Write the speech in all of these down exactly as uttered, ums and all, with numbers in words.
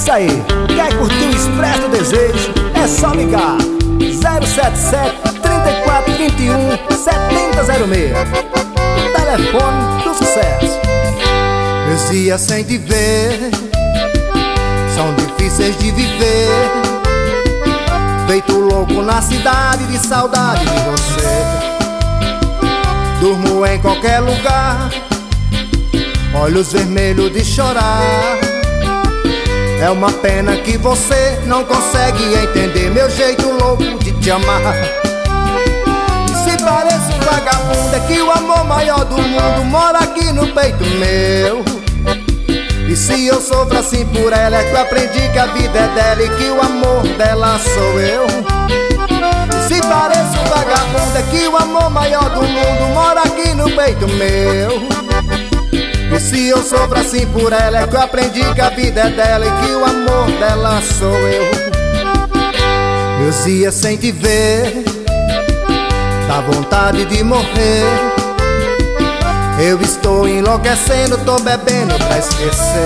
isso aí, quer curtir o Expresso do Desejo? É só ligar zero sete sete, três quatro dois um, sete zero zero seis. O telefone do sucesso. Meus dias sem te ver são difíceis de viver, feito louco na cidade de saudade de você. Durmo em qualquer lugar, olhos vermelhos de chorar. É uma pena que você não consegue entender meu jeito louco de te amar. E se parece um vagabundo, é que o amor maior do mundo mora aqui no peito meu. E se eu sofro assim por ela, é que eu aprendi que a vida é dela e que o amor dela sou eu. E se parece um vagabundo, é que o amor maior do mundo mora aqui no peito meu. E se eu sofro assim por ela, é que eu aprendi que a vida é dela e que o amor dela sou eu. Meus dias sem te ver, dá vontade de morrer. Eu estou enlouquecendo, tô bebendo pra esquecer.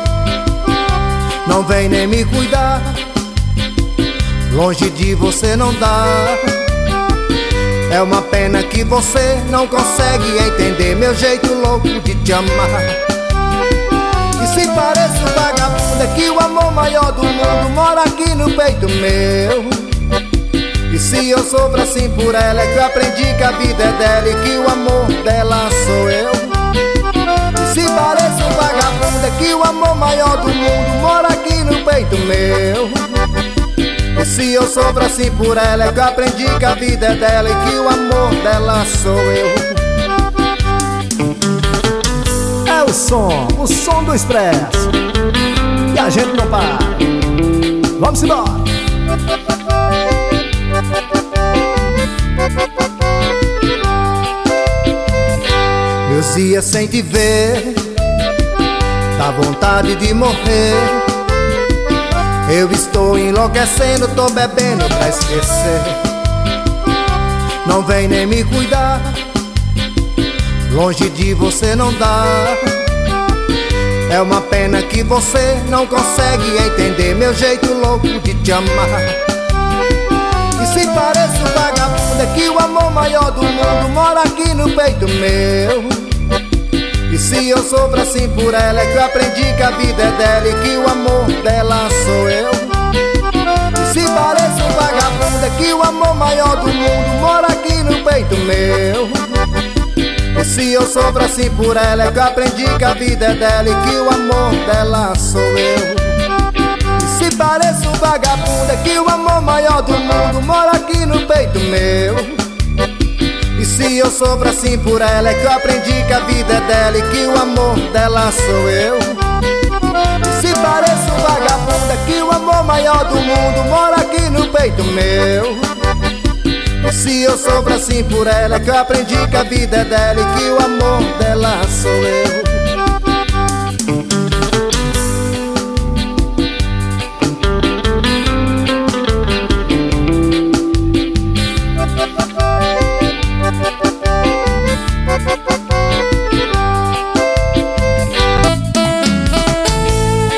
Não vem nem me cuidar, longe de você não dá. É uma pena que você não consegue entender meu jeito louco de te amar. E se parece um vagabundo, é que o amor maior do mundo mora aqui no peito meu. E se eu sofro assim por ela, é que eu aprendi que a vida é dela e que o amor dela sou eu. E se parece um vagabundo, é que o amor maior do mundo mora aqui no peito meu. E se eu sofro assim por ela, é que eu aprendi que a vida é dela e que o amor dela sou eu. É o som, o som do Expresso, e a gente não para. Vamos embora. Meus dias sem te ver, dá vontade de morrer. Eu estou enlouquecendo, tô bebendo pra esquecer. Não vem nem me cuidar, longe de você não dá. É uma pena que você não consegue entender meu jeito louco de te amar. E se parece um vagabundo, é que o amor maior do mundo mora aqui no peito meu. E se eu sofro assim por ela, é que eu aprendi que a vida é dela e que o amor dela sou eu. E se parece um vagabundo, é que o amor maior do mundo mora aqui no peito meu. E se eu sofro assim por ela, é que eu aprendi que a vida é dela e que o amor dela sou eu. E se parece um vagabundo, é que o amor maior do mundo mora aqui no peito meu. E se eu sofro assim por ela, é que eu aprendi que a vida é dela e que o amor dela sou eu. E se parece um vagabundo, é que o amor maior do mundo mora aqui no peito meu. E se eu sofro assim por ela, é que eu aprendi que a vida é dela e que o amor dela sou eu.